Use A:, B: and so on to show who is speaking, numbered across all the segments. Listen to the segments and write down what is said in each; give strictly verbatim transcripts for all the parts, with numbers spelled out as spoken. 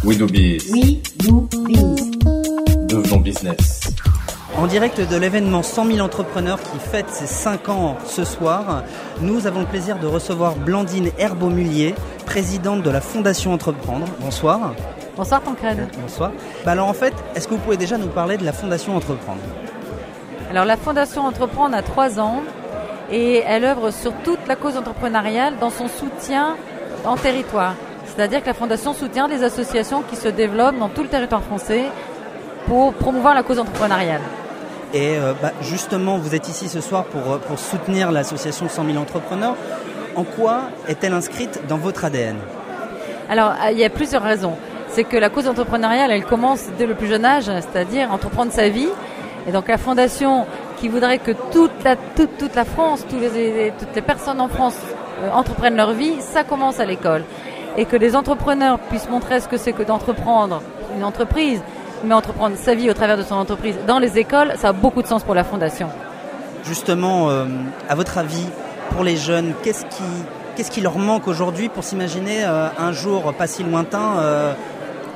A: We do biz.
B: We do biz.
A: Devenons business.
C: En direct de l'événement cent mille entrepreneurs qui fête ses cinq ans ce soir, nous avons le plaisir de recevoir Blandine Herbeau-Mullier, présidente de la Fondation Entreprendre. Bonsoir.
D: Bonsoir Tancred.
C: Bonsoir. Bah alors en fait, est-ce que vous pouvez déjà nous parler de la Fondation Entreprendre ?
D: Alors la Fondation Entreprendre a trois ans et elle œuvre sur toute la cause entrepreneuriale dans son soutien en territoire. C'est-à-dire que la Fondation soutient des associations qui se développent dans tout le territoire français pour promouvoir la cause entrepreneuriale.
C: Et euh, bah, justement, vous êtes ici ce soir pour, pour soutenir l'association cent mille entrepreneurs. En quoi est-elle inscrite dans votre A D N ?
D: Alors, il y a plusieurs raisons. C'est que la cause entrepreneuriale, elle commence dès le plus jeune âge, c'est-à-dire entreprendre sa vie. Et donc la Fondation qui voudrait que toute la, toute, toute la France, tous les, toutes les personnes en France euh, entreprennent leur vie, ça commence à l'école. Et que les entrepreneurs puissent montrer ce que c'est que d'entreprendre une entreprise, mais entreprendre sa vie au travers de son entreprise dans les écoles, ça a beaucoup de sens pour la Fondation.
C: Justement, euh, à votre avis, pour les jeunes, qu'est-ce qui, qu'est-ce qui leur manque aujourd'hui pour s'imaginer euh, un jour pas si lointain euh, entreprendre ?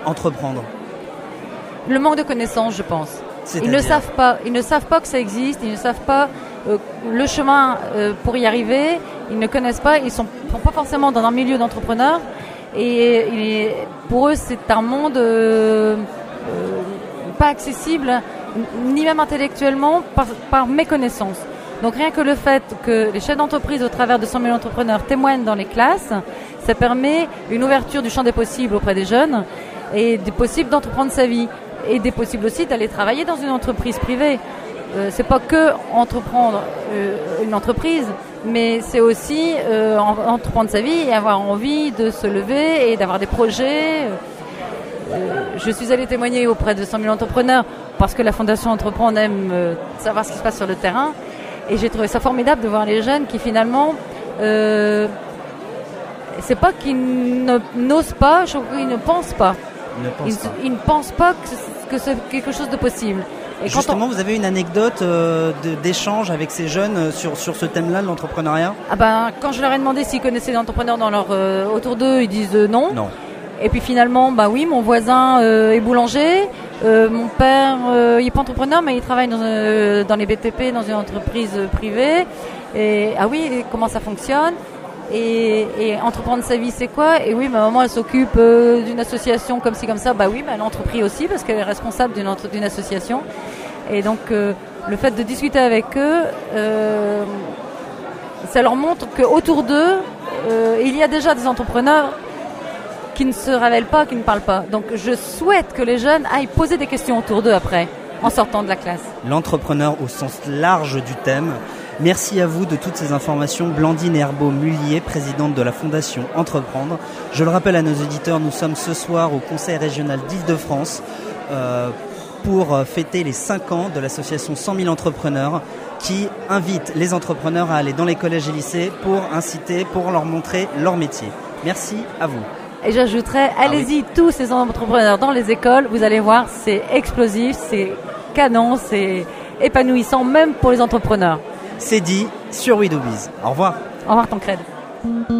D: Le manque de connaissances, je pense.
C: C'est-à-dire ?
D: Ils ne savent pas, ils ne savent pas que ça existe, ils ne savent pas euh, le chemin euh, pour y arriver, ils ne connaissent pas, ils ne sont, sont pas forcément dans un milieu d'entrepreneurs et, et pour eux c'est un monde euh, euh, pas accessible, ni même intellectuellement, par, par méconnaissance. Donc rien que le fait que les chefs d'entreprise au travers de cent mille entrepreneurs témoignent dans les classes, ça permet une ouverture du champ des possibles auprès des jeunes et des possibles d'entreprendre sa vie. Et des possibles aussi d'aller travailler dans une entreprise privée. Euh, c'est pas que entreprendre euh, une entreprise, mais c'est aussi euh, en, entreprendre sa vie et avoir envie de se lever et d'avoir des projets. Euh, je suis allée témoigner auprès de cent mille entrepreneurs parce que la Fondation Entreprendre aime euh, savoir ce qui se passe sur le terrain. Et j'ai trouvé ça formidable de voir les jeunes qui finalement, euh, c'est pas qu'ils ne, n'osent pas, je crois qu'ils ne pensent pas.
C: Ils ne pensent
D: ils,
C: pas.
D: ils ne pensent pas que, que c'est quelque chose de possible. Et
C: Justement,
D: on...
C: vous avez une anecdote euh, de, d'échange avec ces jeunes euh, sur, sur ce thème-là, de l'entrepreneuriat ?
D: Ah ben, quand je leur ai demandé s'ils connaissaient des entrepreneurs dans leur, euh, autour d'eux, ils disent euh, non.
C: Non.
D: Et puis finalement, bah oui, mon voisin euh, est boulanger, euh, mon père, euh, il n'est pas entrepreneur, mais il travaille dans, euh, dans les B T P, dans une entreprise euh, privée. Et ah oui, et comment ça fonctionne ? Et, et entreprendre sa vie, c'est quoi ? Et oui, ma maman, elle s'occupe euh, d'une association comme ci, comme ça. Bah oui, bah, elle entreprit aussi parce qu'elle est responsable d'une, entre, d'une association. Et donc, euh, le fait de discuter avec eux, euh, ça leur montre qu'autour d'eux, euh, il y a déjà des entrepreneurs qui ne se révèlent pas, qui ne parlent pas. Donc, je souhaite que les jeunes aillent poser des questions autour d'eux après, en sortant de la classe.
C: L'entrepreneur au sens large du thème. Merci à vous de toutes ces informations. Blandine Herbeau-Mullier, présidente de la Fondation Entreprendre. Je le rappelle à nos auditeurs, nous sommes ce soir au Conseil régional d'Île-de-France euh, pour fêter les cinq ans de l'association cent mille entrepreneurs qui invite les entrepreneurs à aller dans les collèges et lycées pour inciter, pour leur montrer leur métier. Merci à vous.
D: Et j'ajouterais, allez-y, ah oui. Tous ces entrepreneurs dans les écoles, vous allez voir, c'est explosif, c'est canon, c'est épanouissant, même pour les entrepreneurs.
C: C'est dit sur We Do Biz. Au revoir.
D: Au revoir Tancred.